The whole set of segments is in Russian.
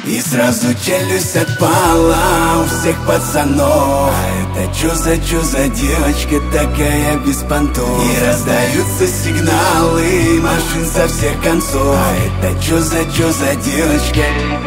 И сразу челюсть отпала у всех пацанов. А это чё за девочка такая без понтов? И раздаются сигналы машин со всех концов. А это чё за девочка?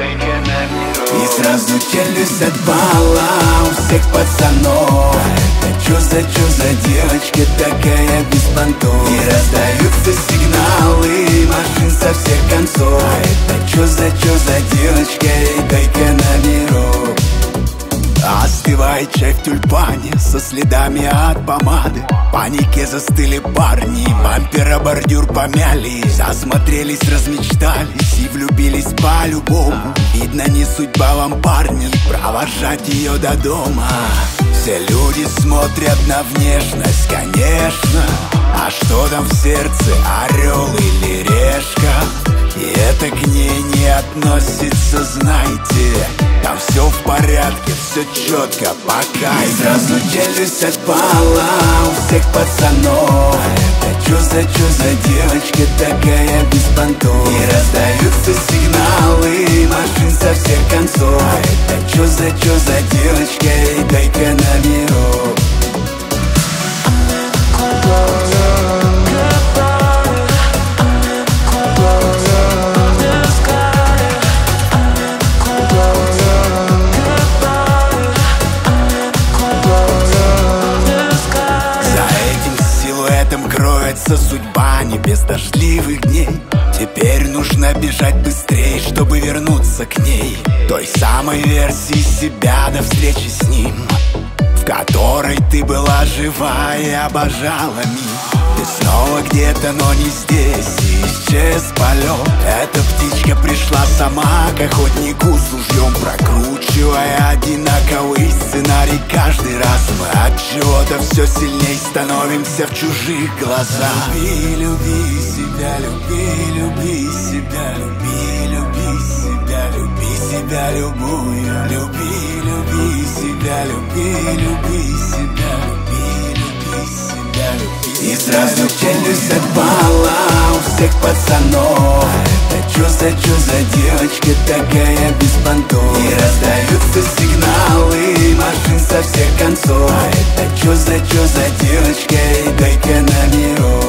И сразу челюсть отпала у всех пацанов. А это чё за девочка такая без понтов? И раздаются сигналы машин со всех концов. А это чё за девочка? Эй, дай-ка номерок. Остывает чай в тюльпане со следами от помады. В панике застыли парни, бампера бордюр помяли. Засмотрелись, размечтались и влюбились по-любому. Видно, не судьба вам, парни, провожать ее до дома. Все люди смотрят на внешность, конечно. А что там в сердце, орел или решка? И это к ней не относится, знаете. Там все в порядке, все четко, пока. И сразу челюсть отпала у всех пацанов. А это чё за девочка такая без понтов? И раздаются сигналы машин со всех концов. А это чё за девочка? Эй, дай-ка номерок. Кроется судьба небес дождливых дней. Теперь нужно бежать быстрее, чтобы вернуться к ней. Той самой версии себя до встречи с ним, в которой ты была жива и обожала мир. Ты снова где-то, но не здесь, и исчез полет. Эта птичка пришла сама к охотнику с ружьем, прокручивая одинаковый сценарий каждый раз. Мы от чего-то все сильней становимся в чужих глазах. Люби, люби себя, люби, люби себя, люби, люби себя, люби себя любую. Люби, люби себя, люби, люби себя, люби, люби себя, люби. И сразу челюсть отпала у всех пацанов. А это чё за девочка такая без понтов? И раздаются сигналы машин со всех концов. А это чё за девочка? Эй, дай-ка номерок.